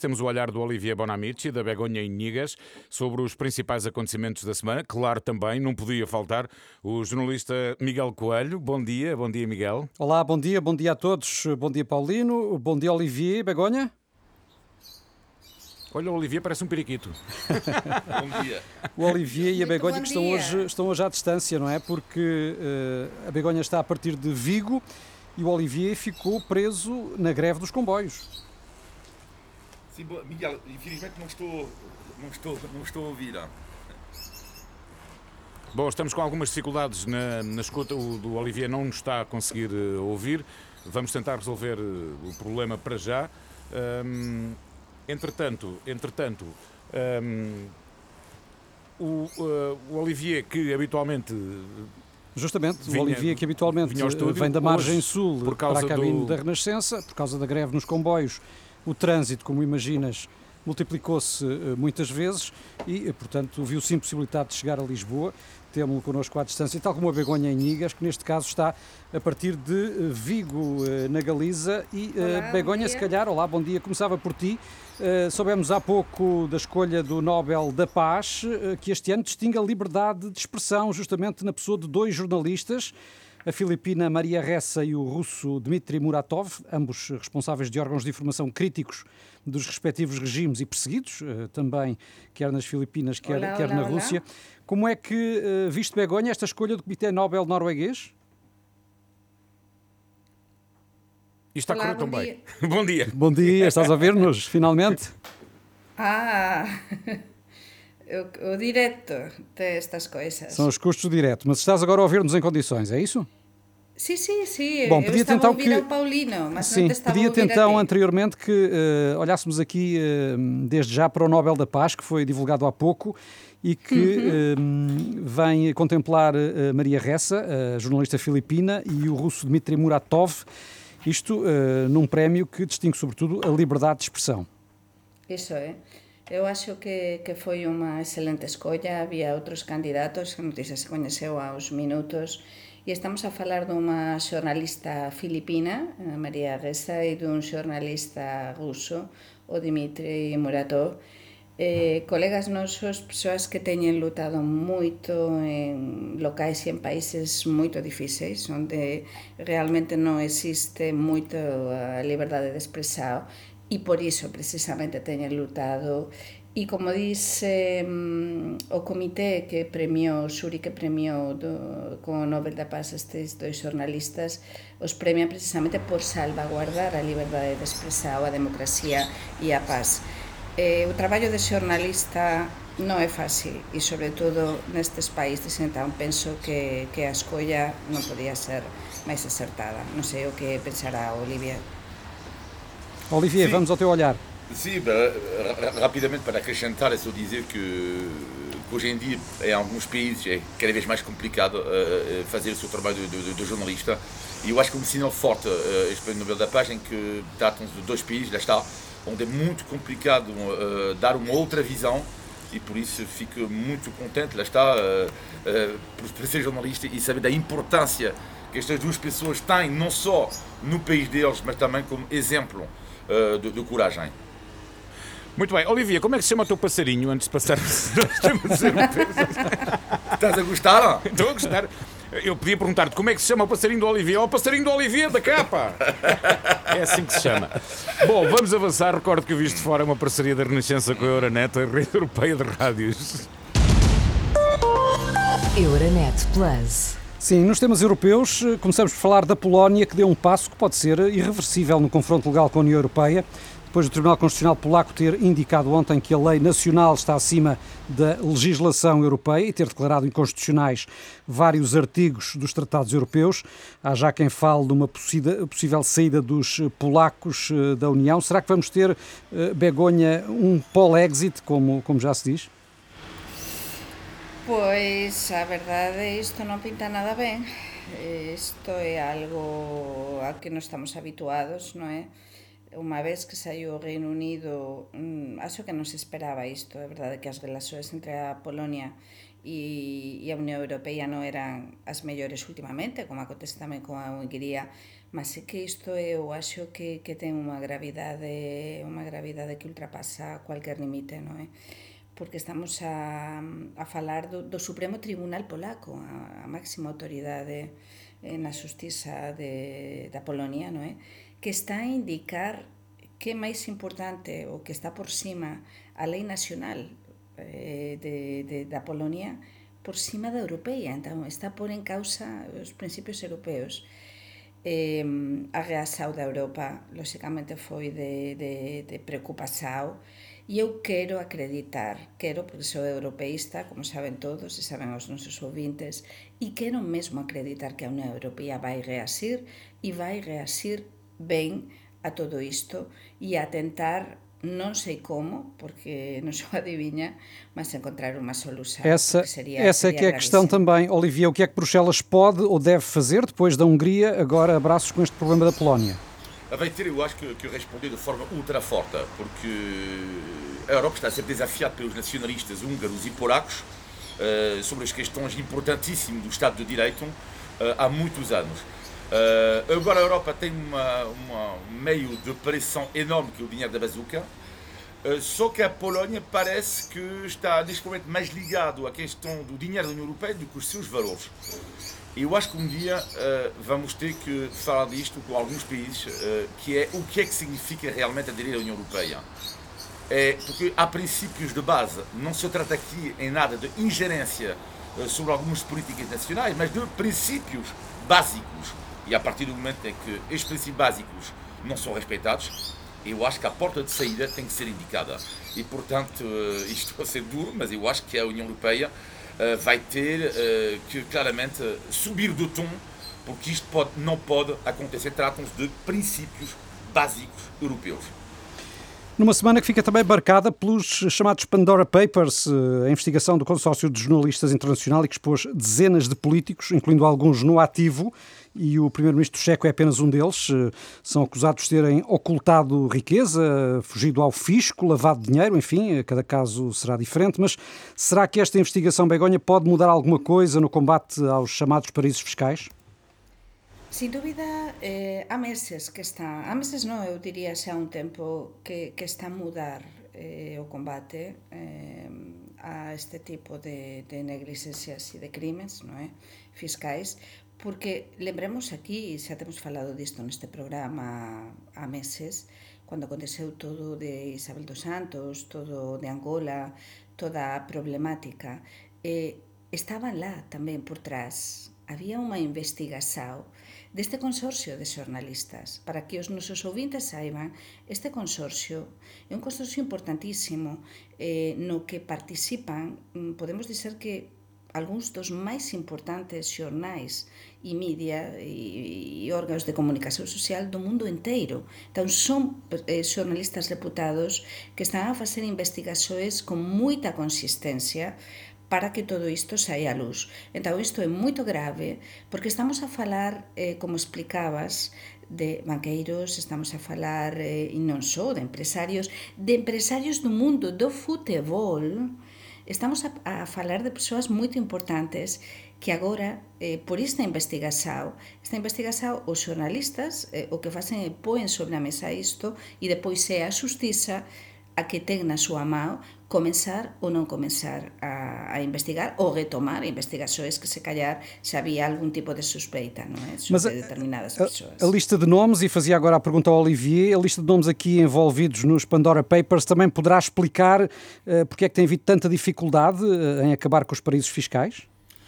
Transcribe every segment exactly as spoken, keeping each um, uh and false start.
Temos o olhar do Olivier Bonamici, da Begonha Inigas, sobre os principais acontecimentos da semana. Claro, também, não podia faltar, o jornalista Miguel Coelho. Bom dia, bom dia, Miguel. Olá, bom dia, bom dia a todos. Bom dia, Paulino. Bom dia, Olivier. Begonha? Olha, o Olivier parece um periquito. Bom dia. O Olivier e a Muito Begonha bom que estão dia. hoje, estão hoje à distância, não é? Porque eh, a Begonha está a partir de Vigo e o Olivier ficou preso na greve dos comboios. Sim, bo- Miguel, infelizmente não estou, não estou, não estou a ouvir. ah. Bom, estamos com algumas dificuldades na, na escuta. O do Olivier não nos está a conseguir eh, ouvir. Vamos tentar resolver eh, o problema para já. Ahm, entretanto, entretanto ahm, o, eh, o Olivier, que habitualmente Justamente, Vinha- o Olivier que habitualmente vinha ao estúdio, vem da margem hoje, sul por para causa a cabine do- da Renascença, por causa da greve nos comboios, o trânsito, como imaginas, multiplicou-se eh, muitas vezes e, eh, portanto, viu-se impossibilitado de chegar a Lisboa. Temos-lo connosco à distância, tal como a Begonha Inigas, que neste caso está a partir de eh, Vigo, eh, na Galiza. E eh, Olá, bom Begonha, dia. se calhar, olá, bom dia, começava por ti. Eh, soubemos há pouco da escolha do Nobel da Paz, eh, que este ano distingue a liberdade de expressão, justamente na pessoa de dois jornalistas, a filipina Maria Ressa e o russo Dmitry Muratov, ambos responsáveis de órgãos de informação críticos dos respectivos regimes e perseguidos, eh, também quer nas Filipinas, quer, Olá, quer olá, na olá. Rússia. Como é que, eh, viste, Begonha, esta escolha do Comitê Nobel norueguês? Isto está a Olá, correr tão bom bem. Bom dia. Bom dia, estás a ver-nos, finalmente? Ah, o, o direto destas coisas. São os custos do direto, mas estás agora a ouvir-nos em condições, é isso? Sim, sim, sim. Bom, eu pedia-te estava então a ouvir que- ao Paulino, mas Sim, não te estava a pedia-te ouvir então a ti. anteriormente que eh, olhássemos aqui eh, desde já para o Nobel da Paz, que foi divulgado há pouco e que eh, vem contemplar eh, Maria Ressa, a jornalista filipina, e o russo Dmitry Muratov, isto eh, num prémio que distingue sobretudo a liberdade de expressão. Iso é. Eu acho que, que foi unha excelente escolla, había outros candidatos, a noticia se coñeceu aos minutos, e estamos a falar dunha xornalista filipina, a María Ressa, e dun xornalista ruso, o Dmitry Muratov, eh, colegas nosos, persoas que teñen lutado moito en locais e en países moito difíceis, onde realmente non existe moito a liberdade de expresar, e por iso precisamente teñen lutado. E como dice mm, o comité que premiou, o xuri que premiou do, con o Nobel da Paz estes dois xornalistas, os premian precisamente por salvaguardar a liberdade de expresar, a democracia e a paz. Eh, o traballo de xornalista non é fácil e, sobre todo, nestes países, entón penso que, que a escolla non podía ser máis acertada. Non sei o que pensará Olivia. Olivier, Sim. vamos ao teu olhar. Sim, ba- ra- rapidamente para acrescentar, é só dizer que, que hoje em dia, em alguns países, é cada vez mais complicado eh, fazer o seu trabalho de, de- de jornalista. E eu acho que um sinal forte, eh, este Prémio Nobel da Paz, em que tratam-se de dois países, lá está, onde é muito complicado eh, dar uma outra visão, e por isso fico muito contente, lá está, eh, eh, por, por ser jornalista e saber da importância que estas duas pessoas têm, não só no país deles, mas também como exemplo eh, de, de coragem. Muito bem. Olivier, como é que se chama o teu passarinho antes de passarmos aos temas europeus? Estás a gostar? Estou a gostar. Eu podia perguntar-te como é que se chama o passarinho do Olivier. Oh, o passarinho do Olivier da capa! É assim que se chama. Bom, vamos avançar. Recordo que o Visto Fora é uma parceria da Renascença com a Euronet, a rede europeia de rádios. Euronet Plus. Sim, nos temas europeus, eh, começamos por falar da Polónia, que deu um passo que pode ser irreversível no confronto legal com a União Europeia, depois do Tribunal Constitucional Polaco ter indicado ontem que a lei nacional está acima da legislação europeia e ter declarado inconstitucionais vários artigos dos tratados europeus. Há já quem fale de uma possível, possível saída dos polacos eh, da União. Será que vamos ter, eh, Begonha, um pol-exit, como, como já se diz? Pois, a verdade, isto non pinta nada ben. Isto é algo a que non estamos habituados, non é? Unha vez que saiu o Reino Unido, mm, acho que non se esperaba isto. É verdade que as relacións entre a Polonia e, e a Unión Europea non eran as mellores últimamente, como acontece tamén con a Hungría, Mas é que isto eu acho que, que ten unha gravidade, unha gravidade que ultrapasa cualquier limite, non é? Porque estamos a, a falar do, do Supremo Tribunal Polaco, a, a máxima autoridade na xustiza de, da Polonia, non é? Que está a indicar que é máis importante o que está por cima a lei nacional eh, de, de, da Polonia por cima da europeia. Entón, está a pôr en causa os principios europeos. Eh, a reação da Europa, lógicamente, foi de, de, de preocupação, e eu quero acreditar, quero, porque sou europeísta, como saben todos e saben os nosos ouvintes, e quero mesmo acreditar que a Unión Europea vai reasir e vai reasir ben a todo isto e a tentar, non sei como, porque non sou adivinha, mas encontrar uma solução. Essa, seria, essa seria é que é a questão também. Olivia, o que é que Bruxelas pode ou deve fazer depois da Hungria, agora abraços com este problema da Polónia? Vai ter, eu acho que, que responder de forma ultra forte, porque a Europa está a ser desafiada pelos nacionalistas húngaros e polacos uh, sobre as questões importantíssimas do Estado de Direito uh, há muitos anos. Uh, agora a Europa tem uma, uma, um meio de pressão enorme que é o dinheiro da bazuca, uh, só que a Polónia parece que está neste momento mais ligado à questão do dinheiro da União Europeia do que os seus valores. Eu acho que um dia uh, vamos ter que falar disto com alguns países, uh, que é o que é que significa realmente aderir à União Europeia. É, porque há princípios de base, não se trata aqui em nada de ingerência uh, sobre algumas políticas nacionais, mas de princípios básicos. E a partir do momento em que estes princípios básicos não são respeitados, eu acho que a porta de saída tem que ser indicada. E, portanto, isto vai ser duro, mas eu acho que a União Europeia vai ter que, claramente, subir do tom, porque isto pode, não pode acontecer. Tratam-se de princípios básicos europeus. Numa semana que fica também marcada pelos chamados Pandora Papers, a investigação do consórcio de jornalistas internacional e que expôs dezenas de políticos, incluindo alguns no ativo, e o primeiro-ministro checo é apenas um deles. São acusados de terem ocultado riqueza, fugido ao fisco, lavado dinheiro, enfim, cada caso será diferente, mas será que esta investigação, Begonha, pode mudar alguma coisa no combate aos chamados paraísos fiscais? Sin dúbida, eh, há meses que está, há meses non, eu diría xa un tempo que, que está a mudar eh, o combate eh, a este tipo de, de negligencias e de crimes, non é? Fiscais, porque lembremos aquí, xa temos falado disto neste programa há meses, cando aconteceu todo de Isabel dos Santos, todo de Angola, toda a problemática, eh, estaban lá tamén por trás, había unha investigación deste consorcio de xornalistas. Para que os nosos ouvintes saiban, este consorcio é un consorcio importantísimo eh, no que participan, podemos dizer que algúns dos máis importantes xornais e media e, e órganos de comunicación social do mundo inteiro. Entón, son eh, xornalistas reputados que están a facer investigações con moita consistencia para que todo isto saia á luz. Entón, isto é moito grave, porque estamos a falar, eh, como explicabas, de banqueiros, estamos a falar, eh, e non só, de empresarios, de empresarios do mundo do futebol, estamos a, a falar de persoas moito importantes que agora, eh, por esta investigación, esta investigación, os xornalistas, eh, o que facen é poen sobre a mesa isto, e depois é a xustiza a que ten na súa mão comenzar ou non comenzar a, a investigar ou retomar investigações que se calhar xa había algún tipo de suspeita, non é? Sobre Mas a, determinadas a, persoas. A lista de nomes, e fazia agora a pergunta ao Olivier, a lista de nomes aqui envolvidos nos Pandora Papers também poderá explicar uh, porque é que tem havido tanta dificuldade uh, em acabar com os paraísos fiscais?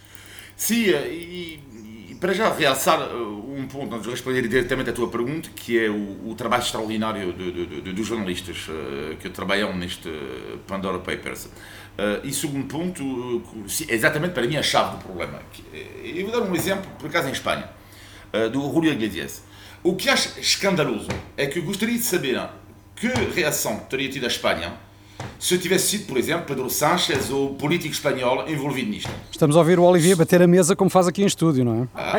Sim, e, e para já realçar um ponto, antes de responder diretamente à tua pergunta, que é o, o trabalho extraordinário de, de, de, dos jornalistas uh, que trabalham neste Pandora Papers. Uh, e segundo ponto, uh, exatamente para mim a chave do problema. Eu vou dar um exemplo, por acaso em Espanha, uh, do Julio Iglesias. O que acho escandaloso é que eu gostaria de saber que reação teria tido a Espanha se tivesse sido, por exemplo, Pedro Sánchez ou político espanhol envolvido nisto. Estamos a ouvir o Olivier bater a mesa como faz aqui em estúdio, não é? Ah,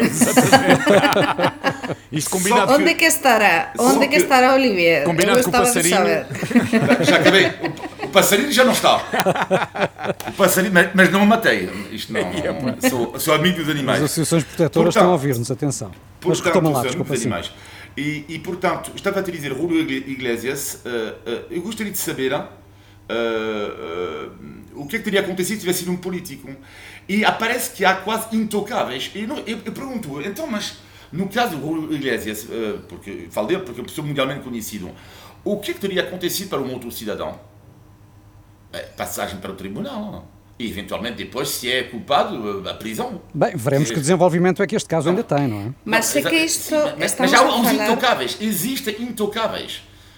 exatamente. Isto combinado Onde que, que estará? Onde que, que estará Olivier? Combinado com o passarinho. Já acabei. O, o passarinho já não está. O passarinho, mas, mas não o matei. Isto não. Sou, sou amigo dos animais. As associações protetoras Portanto, estão a ouvir-nos, atenção. Mas retoma lá, são desculpa, muitos sim. animais. E, e, portanto, estava a te dizer, Julio Iglesias, uh, uh, eu gostaria de saber uh, uh, o que é que teria acontecido se tivesse sido um político. E aparece que há quase intocáveis. E não, eu, eu pergunto, então, mas no caso do Julio Iglesias, uh, porque falo dele porque é uma pessoa mundialmente conhecida, o que é que teria acontecido para um outro cidadão? É, passagem para o tribunal, não? E eventualmente depois, se é culpado, a prisão. Bem, veremos que desenvolvimento é que este caso ainda tem, não é? Mas Não, é que isto, mas, estamos mas há a uns falar... intocáveis, existem intocáveis.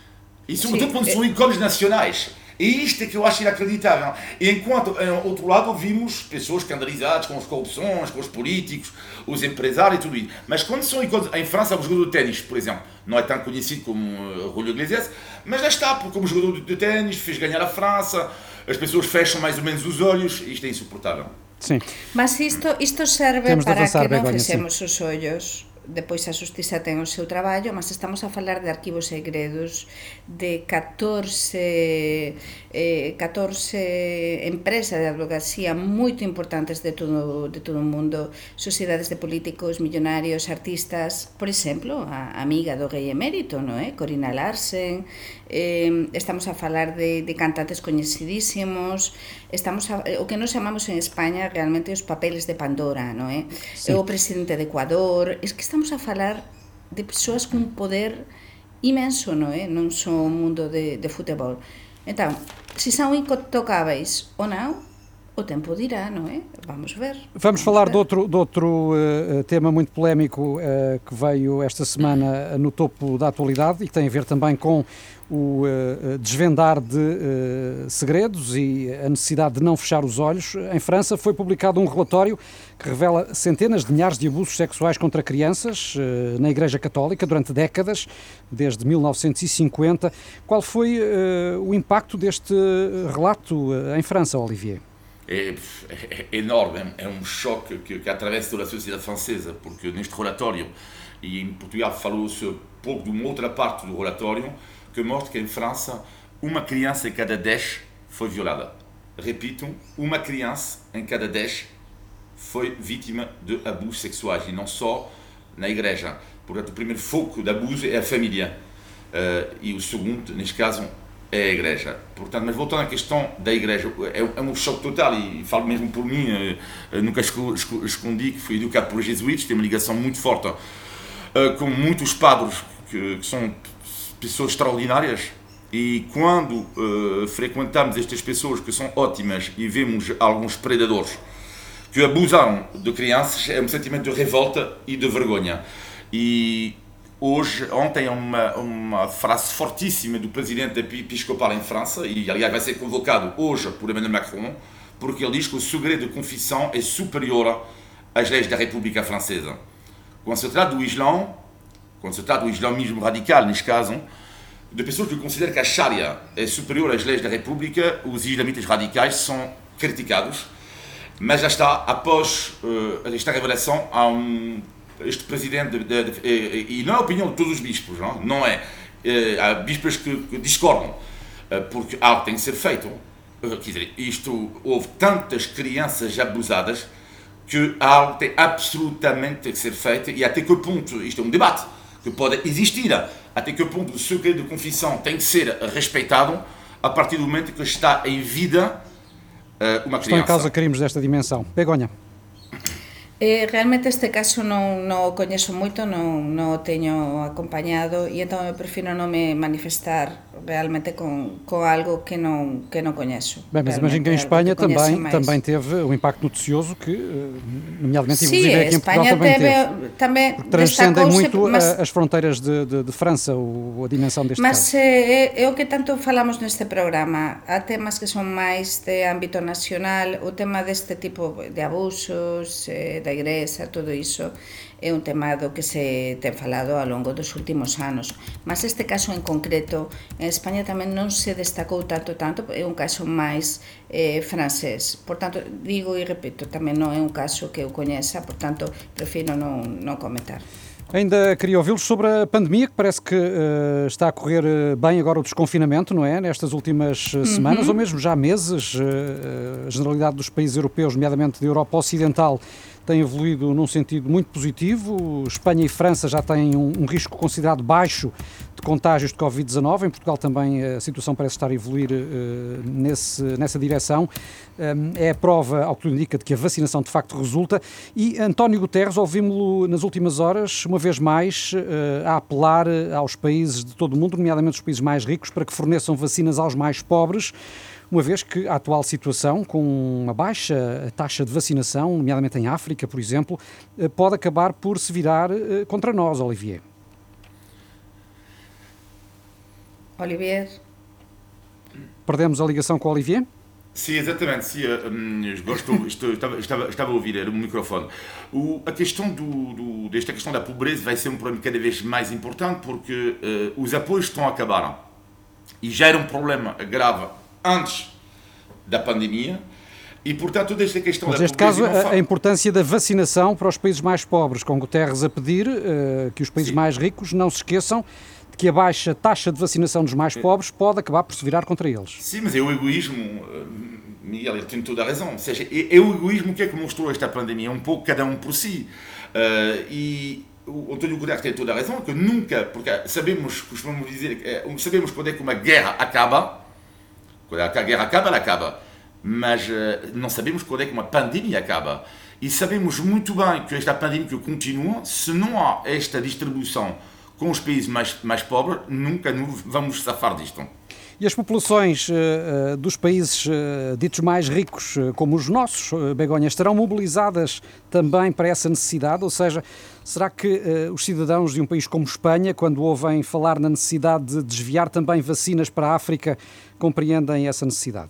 E sobretudo Sim, quando é- são ícones nacionais. E isto é que eu acho inacreditável. E enquanto, ao outro lado, ouvimos pessoas escandalizadas com as corrupções, com os políticos, os empresários e tudo isso. Mas quando são ícones, em França, o jogador de ténis, por exemplo, não é tão conhecido como uh, Julio Iglesias, mas já está, porque como jogador de ténis, fez ganhar a França, as pessoas fecham mais ou menos os olhos, e isto é insuportável. Sim. Mas isto, isto serve Temos de para avançar, que non Begoña, fechemos os ollos. Depois a Xustiza ten o seu traballo, mas estamos a falar de arquivos segredos de catorce, eh, catorce empresas de advocacia moito importantes de todo, de todo o mundo, sociedades de políticos, millonarios, artistas, por exemplo, a amiga do rei emérito, non é? Corina Larsen, eh, estamos a falar de, de cantantes coñecidísimos, estamos a, o que nos chamamos en España realmente os papeles de Pandora, non é? Sí. O presidente de Ecuador, es que estamos a falar de persoas con poder imenso, non é? Non só o mundo de, de futebol. Entón, se son intocáveis ou non, o tempo dirá, non é? Vamos ver. Vamos falar de outro, de outro uh, tema muito polémico uh, que veio esta semana no topo da atualidade e que tem a ver também com o uh, desvendar de uh, segredos e a necessidade de não fechar os olhos. Em França foi publicado um relatório que revela centenas de milhares de abusos sexuais contra crianças uh, na Igreja Católica durante décadas, desde mil novecentos e cinquenta. Qual foi uh, o impacto deste relato uh, em França, Olivier? É, é enorme, é um choque que, que atravessa toda a sociedade francesa, porque neste relatório, e em Portugal falou-se pouco de uma outra parte do relatório, que mostra que em França uma criança em cada dez foi violada. Repito, uma criança em cada dez foi vítima de abusos sexuais, e não só na igreja. Portanto, o primeiro foco de abuso é a família, uh, e o segundo, neste caso, é a igreja. Portanto, mas voltando à questão da igreja, é, é um choque total, e falo mesmo por mim, uh, nunca escondi que fui educado por jesuítas, tenho uma ligação muito forte uh, com muitos padres que, que são pessoas extraordinárias, e quando uh, frequentamos estas pessoas que são ótimas e vemos alguns predadores que abusaram de crianças, é um sentimento de revolta e de vergonha. E hoje, ontem, uma, uma frase fortíssima do presidente episcopal em França, e aliás vai ser convocado hoje por Emmanuel Macron, porque ele diz que o segredo de confissão é superior às leis da República Francesa. Quando se trata do Islã, quando se trata do islamismo radical, neste caso, de pessoas que consideram que a Sharia é superior às leis da República, os islamitas radicais são criticados, mas já está, após uh, esta revelação, há um este presidente, de, de, de, e não é a opinião de todos os bispos, não, não é? Há bispos que, que discordam, porque algo tem que ser feito. Quer dizer, isto, houve tantas crianças abusadas que algo tem absolutamente que ser feito, e até que ponto, isto é um debate que pode existir, até que ponto o segredo de confissão tem que ser respeitado a partir do momento que está em vida uma criança. Estão em causa crimes desta dimensão. Begoña. Eh, realmente este caso non, non o coñezo moito, non, non o teño acompañado, e entón eu prefiro non me manifestar realmente con, con algo que non, que non coñezo. Bem, mas imagino que em Espanha também, também teve um impacto noticioso que, nomeadamente, inclusive sí, aqui em Portugal também teve, teve. também porque transcendem muito mas, as fronteiras de, de, de França, o, a dimensão deste mas caso. Mas é, é o que tanto falamos neste programa. Há temas que son máis de ámbito nacional, o tema deste tipo de abusos, eh, da igrexa, todo iso é un tema do que se ten falado ao longo dos últimos anos, mas este caso en concreto en España tamén non se destacou tanto tanto, é un caso máis eh, francés, por tanto digo e repito, tamén non é un caso que eu coñeza, por tanto prefiro non, non comentar. Ainda queria ouvi-los sobre a pandemia, que parece que uh, está a correr bem agora o desconfinamento, não é? Nestas últimas uh, semanas, uhum. ou mesmo já meses, uh, a generalidade dos países europeus, nomeadamente da Europa Ocidental, tem evoluído num sentido muito positivo. Espanha e França já têm um, um risco considerado baixo de contágios de covid dezanove. Em Portugal também a situação parece estar a evoluir uh, nesse, nessa direção. Um, é a prova, ao que tudo indica, de que a vacinação de facto resulta. E António Guterres, ouvimos-lo nas últimas horas, uma vez mais, uh, a apelar aos países de todo o mundo, nomeadamente os países mais ricos, para que forneçam vacinas aos mais pobres, uma vez que a atual situação, com uma baixa taxa de vacinação, nomeadamente em África, por exemplo, pode acabar por se virar contra nós, Olivier. Olivier? Perdemos a ligação com o Olivier? Sim, exatamente. Sim, estou, estou, estava, estava, estava a ouvir, era o microfone. O, a questão do, do, desta questão da pobreza vai ser um problema cada vez mais importante porque uh, os apoios estão a acabar. E já era um problema grave antes da pandemia e, portanto, toda esta questão Mas da neste pobreza... caso, a, fa... a importância da vacinação para os países mais pobres, com Guterres a pedir uh, que os países Sim. mais ricos não se esqueçam de que a baixa taxa de vacinação dos mais pobres pode acabar por se virar contra eles. Sim, mas é o egoísmo, Miguel, ele tem toda a razão, ou seja, é, é o egoísmo que é que mostrou esta pandemia, um pouco cada um por si. Uh, e o António Guterres tem toda a razão, que nunca, porque sabemos, costumamos dizer, sabemos quando é que uma guerra acaba. Quando a guerra acaba, ela acaba. Mas uh, não sabemos quando é que uma pandemia acaba. E sabemos muito bem que esta pandemia continua, se não há esta distribuição com os países mais, mais pobres, nunca vamos safar disto. E as populações uh, dos países uh, ditos mais ricos, uh, como os nossos, uh, Begonha, estarão mobilizadas também para essa necessidade? Ou seja, será que uh, os cidadãos de um país como Espanha, quando ouvem falar na necessidade de desviar também vacinas para a África, compreendem essa necessidade?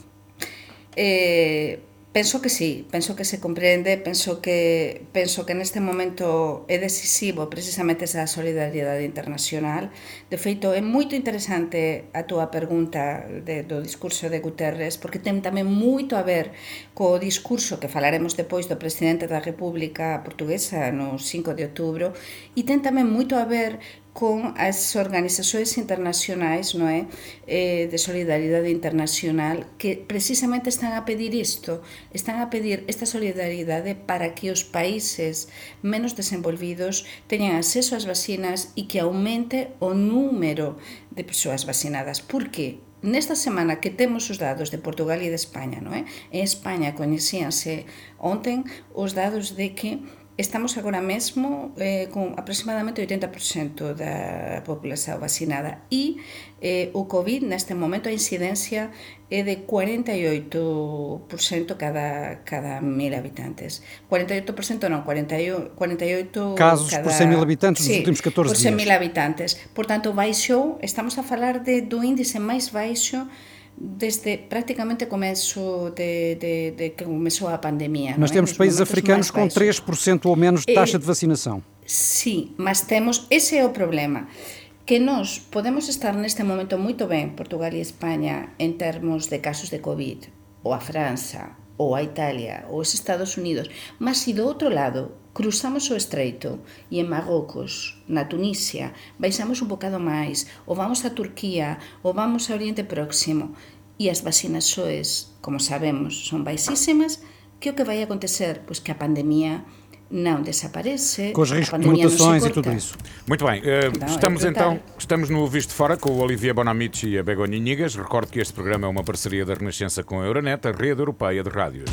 Eh... Penso que sí, penso que se comprende, penso que penso que neste momento é decisivo precisamente esa solidariedade internacional. De feito, é moito interesante a túa pergunta de, do discurso de Guterres, porque ten tamén moito a ver co discurso que falaremos depois do presidente da República Portuguesa no cinco de outubro, e ten tamén moito a ver con as organizações internacionais, non é, eh, de solidariedade internacional, que precisamente están a pedir isto, están a pedir esta solidariedade para que os países menos desenvolvidos teñan acceso ás vacinas e que aumente o número de persoas vacinadas. Por que? Nesta semana que temos os dados de Portugal e de España, non é? En España coñecíanse ontem os dados de que estamos agora mesmo eh, con aproximadamente oitenta por cento da população vacinada e eh, o Covid neste momento a incidencia é de cuarenta e oito por cento cada, cada mil habitantes. cuarenta e oito por cento non, cuarenta e oito casos cada... por cem mil habitantes nos sí, últimos catorze por dias. cem mil habitantes. Portanto, baixou, estamos a falar de, do índice máis baixo desde prácticamente começo de, de, de que começou a pandemia. Mas não temos é? países africanos com três por cento ou menos de taxa e, de vacinação. Sim, mas temos, esse é o problema, que nós podemos estar neste momento muito bem, Portugal e Espanha, em termos de casos de Covid, ou a França, ou a Itália, ou os Estados Unidos, mas se do outro lado cruzamos o Estreito e em Marrocos, na Tunísia, baixamos um bocado máis, ou vamos a Turquía, ou vamos ao Oriente Próximo, e as vacinações, como sabemos, são baixíssimas, que o que vai acontecer? Pois que a pandemia não desaparece, com os riscos de mutações e tudo isso. Muito bem, uh, não, estamos é então estamos no Visto Fora com o Olivier Bonamici e a Begonha Inigas. Recordo que este programa é uma parceria da Renascença com a Euronet, a rede europeia de rádios.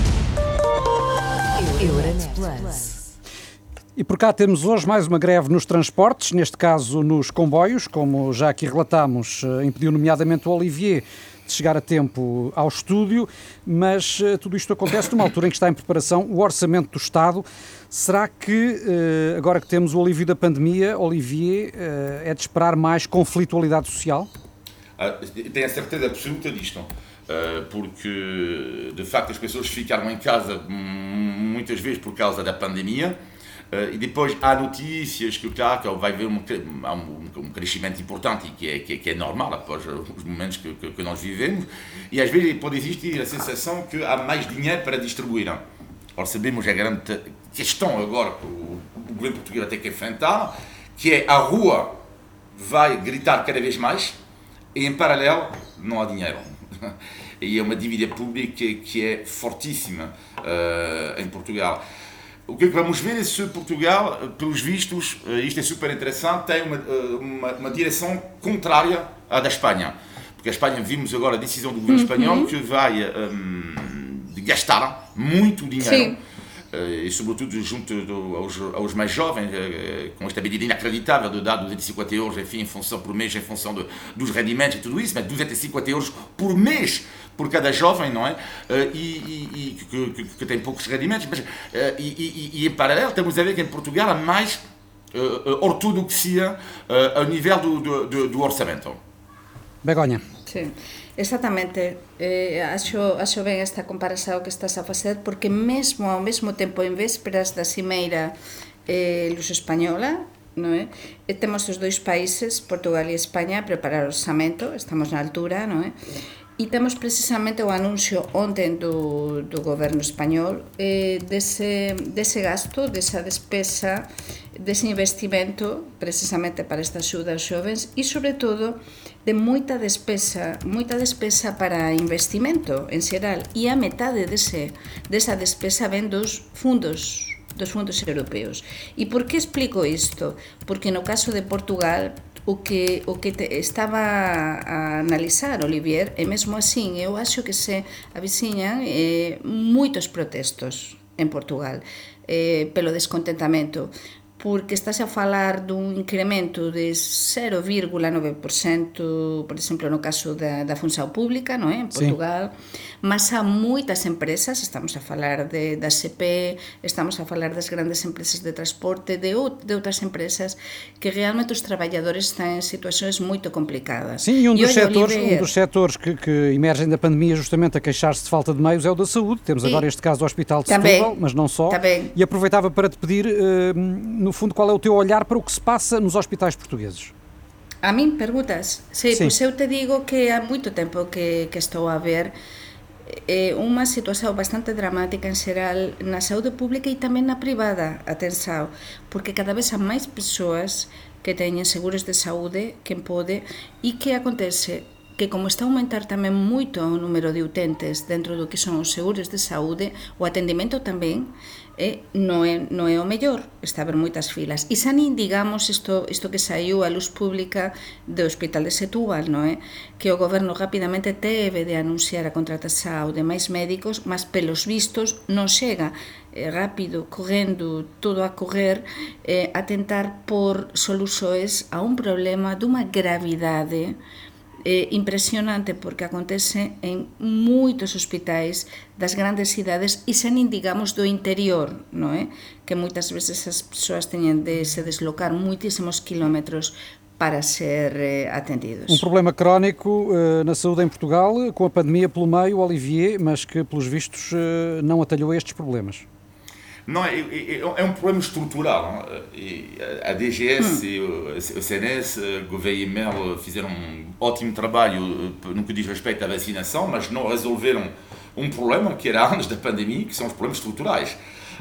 Euronet Plus. E por cá temos hoje mais uma greve nos transportes, neste caso nos comboios, como já aqui relatámos, impediu nomeadamente o Olivier de chegar a tempo ao estúdio, mas uh, tudo isto acontece numa altura em que está em preparação o Orçamento do Estado. Será que, uh, agora que temos o alívio da pandemia, Olivier, uh, é de esperar mais conflitualidade social? Ah, tenho a certeza absoluta disto, uh, porque de facto as pessoas ficaram em casa muitas vezes por causa da pandemia. Uh, e depois há notícias que, claro, que vai haver um, um, um crescimento importante e que é, que, é, que é normal após os momentos que, que, que nós vivemos, e às vezes pode existir a sensação que há mais dinheiro para distribuir. Ora, sabemos a grande questão agora que o, o governo português vai ter que enfrentar, que é a rua vai gritar cada vez mais e em paralelo não há dinheiro. E é uma dívida pública que é fortíssima uh, em Portugal. o que vamos ver é se Portugal, pelos vistos, isto é super interessante, tem uma, uma, uma direção contrária à da Espanha. Porque a Espanha, vimos agora a decisão do governo espanhol uhum. que vai um, gastar muito dinheiro. Sim. E sobretudo junto do, aos, aos mais jovens, com esta medida inacreditável de dar duzentos e cinquenta euros enfim, em função por mês, em função de, dos rendimentos e tudo isso, mas duzentos e cinquenta euros por mês por cada jovem, não é? E, e, e que, que, que tem poucos rendimentos, mas e, e, e em paralelo estamos a ver que em Portugal há mais uh, ortodoxia uh, ao nível do, do, do, do orçamento. Begonha. Sí, exactamente. Eh, acho, acho ben esta comparação que estás a facer, porque mesmo ao mesmo tempo, en vésperas da cimeira eh, luso-española, non é? E temos os dois países, Portugal e España, a preparar o orçamento, estamos na altura, non é? E temos precisamente o anuncio ontem do, do goberno español eh, dese, dese gasto, desa despesa, dese investimento precisamente para esta axuda aos xovens e, sobre todo, de moita despesa, moita despesa para investimento en xeral, e a metade dese, desa despesa ven dos fundos dos fundos europeos. E por que explico isto? Porque no caso de Portugal, o que, o que te estaba a analizar Olivier, e mesmo así, eu acho que se aviciñan eh, moitos protestos en Portugal eh, pelo descontentamento, porque estás a falar dun incremento de cero vírgula nove por cento, por exemplo, no caso da, da función pública, non é? En Portugal, sí. Mas há moitas empresas, estamos a falar de, da C P, estamos a falar das grandes empresas de transporte, de, de outras empresas, que realmente os traballadores están en situacións moito complicadas. Sim, e um dos, e setores, Oliver... um dos setores que, que emergem da pandemia justamente a queixar-se de falta de meios é o da saúde. Temos e... agora este caso do Hospital de Setúbal, mas não só. Também. E aproveitava para te pedir... Uh, no fundo, qual é o teu olhar para o que se passa nos hospitais portugueses? A mim perguntas? Sí, sí. Pois eu te digo que há moito tempo que, que estou a ver eh, unha situación bastante dramática en xeral na saúde pública e tamén na privada, atenção, porque cada vez há máis persoas que teñen seguros de saúde, quen pode, e que acontece que como está a aumentar tamén moito o número de utentes dentro do que son os seguros de saúde, o atendimento tamén, eh, non, é, non é o mellor, está a haber moitas filas. E xa nin digamos isto, isto que saiu a luz pública do Hospital de Setúbal, non é? Que o goberno rapidamente teve de anunciar a contratación de máis médicos, mas pelos vistos non chega eh, rápido, correndo, todo a correr, eh, a tentar por soluções a un problema dunha gravidade É impresionante, porque acontece en moitos hospitais das grandes cidades e xa nin digamos do interior, non é? Que moitas veces as persoas teñen de se deslocar moitísimos kilómetros para ser eh, atendidos. Um problema crónico eh, na saúde em Portugal, com a pandemia pelo meio, Olivier, mas que pelos vistos eh, não atalhou estes problemas. Não, é, é, é um problema estrutural. A D G S hum. e o C N S, Gouveia e Mel, fizeram um ótimo trabalho no que diz respeito à vacinação, mas não resolveram um problema que era antes da pandemia, que são os problemas estruturais.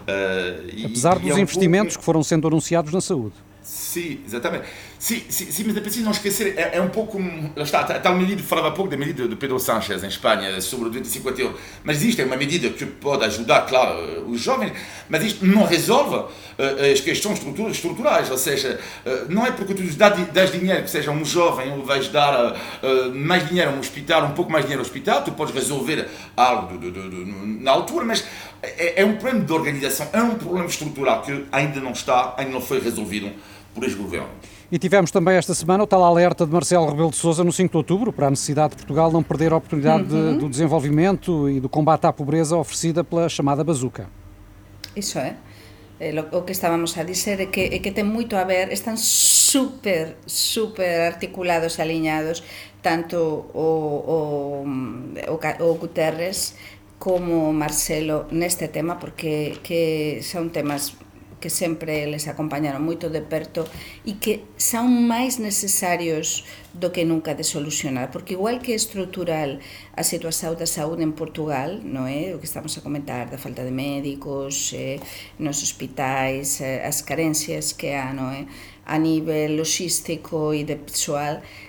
Apesar dos e é um investimentos pouco... que foram sendo anunciados na saúde. Sim, exatamente. Sim, sim, sim, mas é preciso não esquecer, é, é um pouco, lá está, a tal medida, falava há pouco da medida de Pedro Sánchez em Espanha, sobre duzentos e cinquenta euros, mas isto é uma medida que pode ajudar, claro, os jovens, mas isto não resolve uh, as questões estruturais, ou seja, uh, não é porque tu dás dinheiro, que seja um jovem, ou vais dar uh, mais dinheiro a um hospital, um pouco mais dinheiro ao hospital, tu podes resolver algo do, do, do, na altura, mas é, é um problema de organização, é um problema estrutural que ainda não está, ainda não foi resolvido por este governo. E tivemos também esta semana o tal alerta de Marcelo Rebelo de Sousa no cinco de outubro para a necessidade de Portugal não perder a oportunidade uhum. de, do desenvolvimento e do combate à pobreza oferecida pela chamada bazuca. Isso é. O que estávamos a dizer é que, é que tem muito a ver, estão super, super articulados e alinhados, tanto o, o, o, o Guterres como o Marcelo neste tema, porque que são temas que sempre les acompañaron moito de perto e que son máis necesarios do que nunca de solucionar, porque igual que é estrutural a situación da saúde en Portugal, non é? O que estamos a comentar da falta de médicos eh, nos hospitais, eh, as carencias que há, non é? A nivel logístico e de persoal,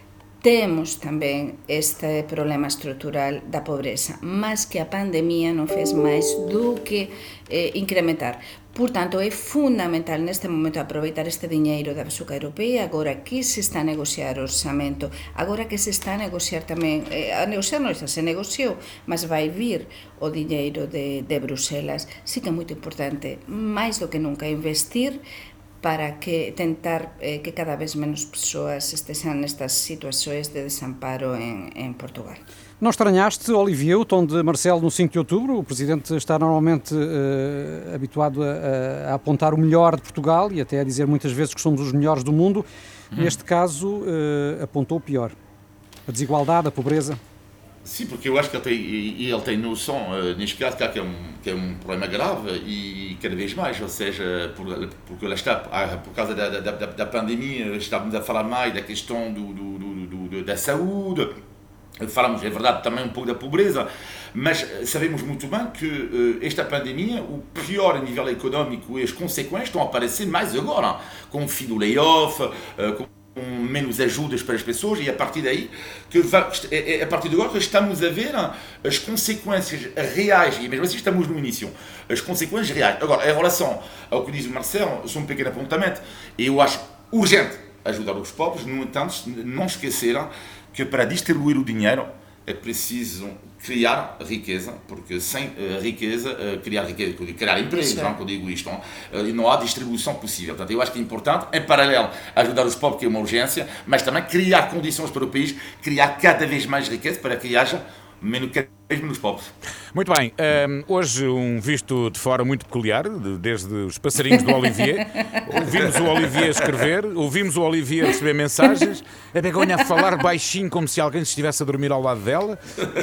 temos tamén este problema estrutural da pobreza, mas que a pandemia non fez máis do que eh, incrementar. Por tanto, é fundamental neste momento aproveitar este diñeiro da Bazuca Europea, agora que se está a negociar o orçamento, agora que se está a negociar tamén, eh, a negociar non se negociou, mas vai vir o diñeiro de, de Bruselas. Sí que é moito importante, máis do que nunca, investir para que tentar eh, que cada vez menos persoas estejam nestas situações de desamparo em, em Portugal. Não estranhaste, Olivier, o tom de Marcelo no cinco de outubro? O Presidente está normalmente uh, habituado a, a apontar o melhor de Portugal e até a dizer muitas vezes que somos os melhores do mundo. Hum. Neste caso, uh, apontou o pior. A desigualdade, a pobreza. Sim, porque eu acho que ele tem, e ele tem noção, neste caso, que é um, que é um problema grave e cada vez mais, ou seja, por, porque lá está, por causa da, da, da, da pandemia, estamos a falar mais da questão do, do, do, do, da saúde, falamos, é verdade, também um pouco da pobreza, mas sabemos muito bem que esta pandemia, o pior a nível económico e as consequências estão a aparecer mais agora, com o fim do layoff, com com menos ajudas para as pessoas e a partir daí, que é a partir de agora que estamos a ver as consequências reais, e mesmo assim estamos no início, as consequências reais. Agora, em relação ao que diz o Marcelo, só um pequeno apontamento, eu acho urgente ajudar os pobres, no entanto, não esqueceram que para distribuir o dinheiro é preciso criar riqueza, porque sem uh, riqueza, uh, criar riqueza, criar empregos, não, que eu digo isto, não, uh, não há distribuição possível. Portanto, eu acho que é importante, em paralelo, ajudar os pobres, que é uma urgência, mas também criar condições para o país, criar cada vez mais riqueza para que haja menos, cada vez menos pobres. Muito bem, um, hoje um visto de fora muito peculiar, de, desde os passarinhos do Olivier. Ouvimos o Olivier escrever, ouvimos o Olivier receber mensagens, a Begonha a falar baixinho como se alguém estivesse a dormir ao lado dela.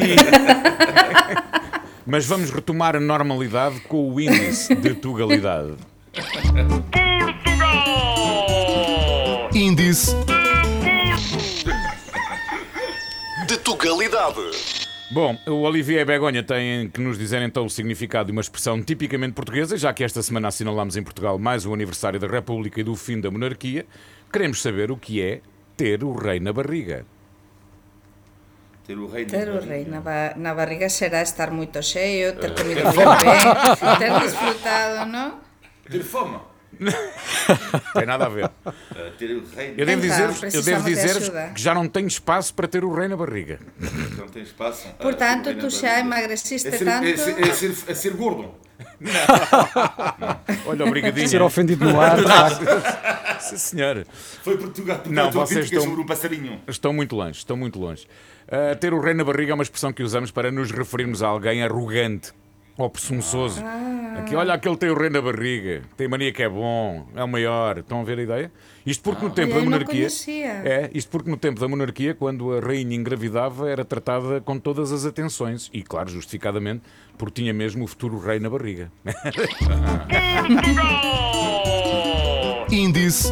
E... Mas vamos retomar a normalidade com o índice de Tugalidade. Portugal! Índice de Tugalidade. Bom, o Olivier e a Begonha têm que nos dizer então o significado de uma expressão tipicamente portuguesa, já que esta semana assinalamos em Portugal mais o aniversário da República e do fim da monarquia. Queremos saber o que é ter o rei na barriga. Ter o rei, ter o rei na, ba na barriga será estar muito cheio, ter comido muito bem, ter desfrutado, não? Ter fome. Tem nada a ver. Eu devo dizer-vos eu devo dizer que já não tenho espaço para ter o rei na barriga. Não tem espaço. Portanto, tu já emagreciste é ser, tanto. É ser, é, ser, é ser gordo. Não. Não. Olha, obrigadinho. Ser ofendido no ar. Sim, senhor. Foi Portugal. Não, vocês estão, sobre um passarinho. Estão muito longe. Estão muito longe. Uh, ter o rei na barriga é uma expressão que usamos para nos referirmos a alguém arrogante ou presunçoso. Ah. Aqui, olha, aquele tem o rei na barriga, tem mania que é bom, é o maior. Estão a ver a ideia? Isto porque ah. no tempo da monarquia. É, isto porque no tempo da monarquia, quando a rainha engravidava, era tratada com todas as atenções. E, claro, justificadamente, porque tinha mesmo o futuro rei na barriga. Índice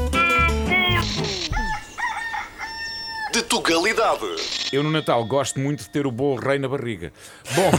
de Tugalidade. Eu no Natal gosto muito de ter o bolo rei na barriga. Bom,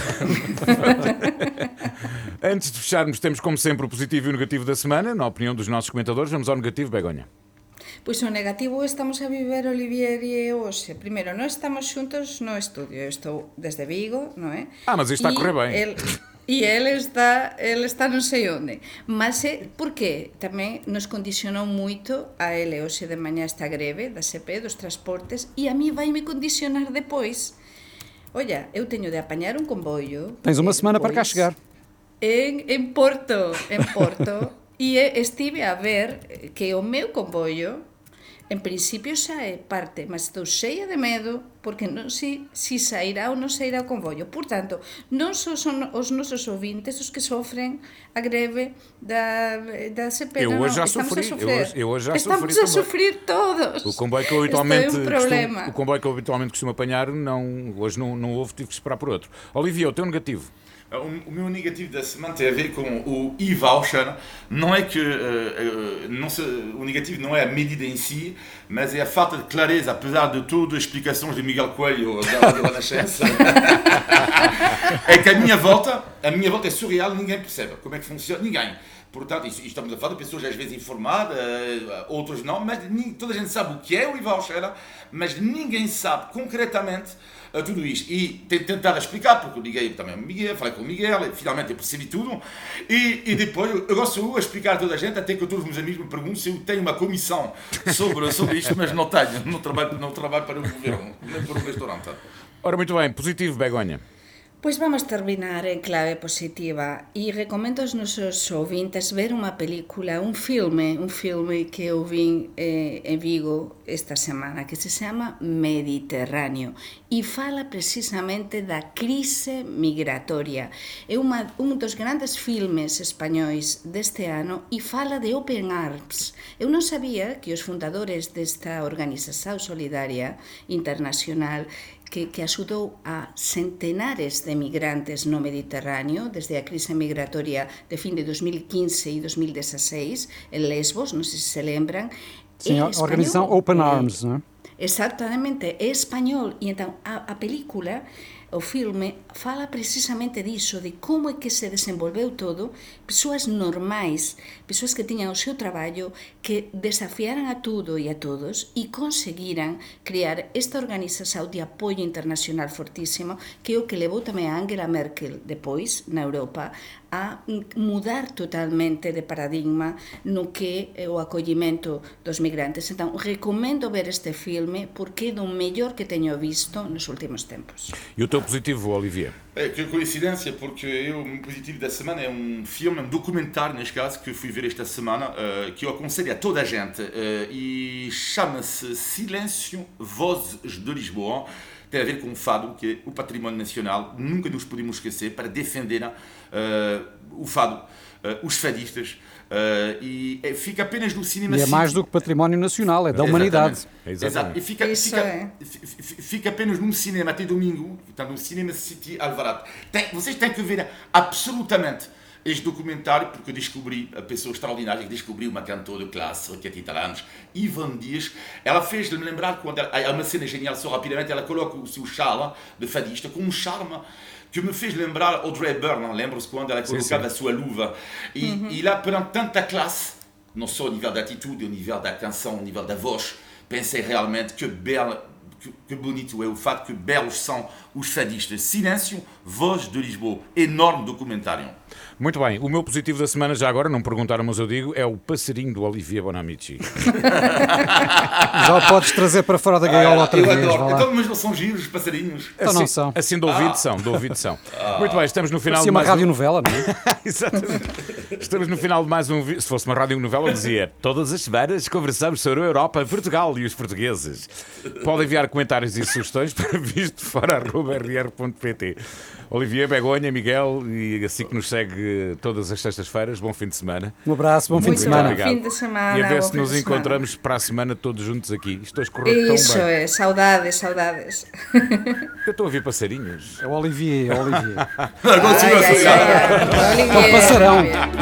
antes de fecharmos, temos como sempre o positivo e o negativo da semana, na opinião dos nossos comentadores. Vamos ao negativo, Begonha. Pois o negativo estamos a viver Olivier e eu hoxe. Primeiro, non estamos xuntos no estudio. Eu estou desde Vigo, non é? Ah, mas isto está a correr bem. El... E ele está, ele está non sei onde. Mas é porque tamén nos condicionou moito a ele hoxe de mañá esta greve da S P, dos transportes, e a mí vai me condicionar depois. Olla, eu teño de apañar un comboio. Tens unha semana para cá chegar. En, en Porto, en Porto, e estive a ver que o meu comboio en principio xa é parte, mas estou cheia de medo porque non sei se si sairá ou non sairá o convoio. Por tanto, non só son os nosos ouvintes os que sofren a greve da, da S P. Eu hoje já estamos sofri. A sofrer. Eu, eu hoje já estamos sofri a sofrer todos. O comboio que eu habitualmente, é um costumo, o comboio que eu habitualmente costumo apanhar, não, hoje não, não houve, tive que esperar por outro. Olivia, o teu negativo? O meu negativo da semana tem a ver com o e-voucher. Não é que uh, não se, o negativo não é a medida em si, mas é a falta de clareza, apesar de todas as explicações de Miguel Coelho da, da Renascença. é que a minha volta, a minha volta é surreal, ninguém percebe como é que funciona, ninguém. Portanto, isto, estamos a falar de pessoas às vezes informadas, outros não, mas toda a gente sabe o que é o e-voucher, mas ninguém sabe concretamente uh, tudo isto. E tenho tentado explicar, porque eu liguei também ao Miguel, falei com o Miguel, e finalmente eu percebi tudo. E, e depois eu gosto de explicar a toda a gente, até que todos os meus amigos me perguntam se eu tenho uma comissão sobre, sobre isto, mas não tenho, não trabalho, não trabalho para o governo, nem para um restaurante. Ora, muito bem, positivo, Begonha. Pois vamos terminar en clave positiva e recomendo aos nosos ouvintes ver unha película, un filme, un filme que eu vin eh, en Vigo esta semana, que se chama Mediterráneo e fala precisamente da crise migratoria. É uma, un dos grandes filmes españois deste ano e fala de Open Arms. Eu non sabía que os fundadores desta organización solidaria internacional que, que axudou a centenares de migrantes no Mediterráneo desde a crise migratoria de fin de dos mil quince e dos mil dezasseis en Lesbos, non sei se se lembran. Sim, a organização Open Arms, não é? Exactamente, é español e então a, a película, o filme, fala precisamente diso, de como é que se desenvolveu todo, persoas normais, persoas que tiñan o seu traballo, que desafiaran a tudo e a todos e conseguiran crear esta organización de apoio internacional fortísimo, que é o que levou tamén a Angela Merkel depois, na Europa, a mudar totalmente de paradigma no que é o acollimento dos migrantes. Então, recomendo ver este filme porque é do mellor que teño visto nos últimos tempos. E o teu positivo, Olivier? É, que coincidência, porque eu, o meu positivo da semana é um filme, um documentário, neste caso, que eu fui ver esta semana, uh, que eu aconselho a toda a gente, uh, e chama-se Silêncio, Vozes de Lisboa. Tem a ver com o fado, que é o património nacional, nunca nos podemos esquecer, para defender uh, o fado, uh, os fadistas, uh, e é, fica apenas no cinema... E é mais do que património nacional, é da humanidade. Exatamente. Exato. E fica, Isso fica, é. fica apenas num cinema até domingo, está no Cinema City Alvarado. Tem, vocês têm que ver absolutamente este documentário, porque eu descobri a pessoa extraordinária, que descobri uma cantora de classe, oitenta e tal anos, Ivone Dias. Ela fez-me lembrar, quando ela, há uma cena genial, só rapidamente, ela coloca o seu charme de fadista com um charme que me fez lembrar Audrey Hepburn, lembra-se quando ela colocava sim, sim. a sua luva. E, uhum. e lá, perante tanta classe, não só ao nível da atitude, ao nível da canção, ao nível da voz, pensei realmente que bela, que, que bonito é o fato que belos são os fadistas. Silêncio, Voz de Lisboa. Enorme documentário. Muito bem, o meu positivo da semana, já agora, não me perguntaram, mas eu digo, é o passarinho do Olivier Bonamici. Já o podes trazer para fora da gaiola ah, outra eu vez. Adoro. Então, mas não são giros os passarinhos? Então assim, não são. Assim de ouvido ah. são, de ouvido são. Ah. Muito bem, estamos no final Parecia de mais uma radionovela, não é? Exatamente. Estamos no final de mais um vídeo. Se fosse uma radionovela, eu dizia, todas as semanas conversamos sobre a Europa, Portugal e os portugueses. Podem enviar comentários e sugestões para visto fora arroba r r ponto p t. Olivier, Begonha, Miguel, e assim que nos segue todas as sextas-feiras, bom fim de semana. Um abraço, bom fim Muito de semana. Bom fim de semana. E a ver se nos encontramos para a semana todos juntos aqui. Isto hoje correu tão bem. Isso é, saudades, saudades. Eu estou a ouvir passarinhos. É o Olivier, é o Olivier. Agora sim, ai, ai, ai, ai. É o passarão.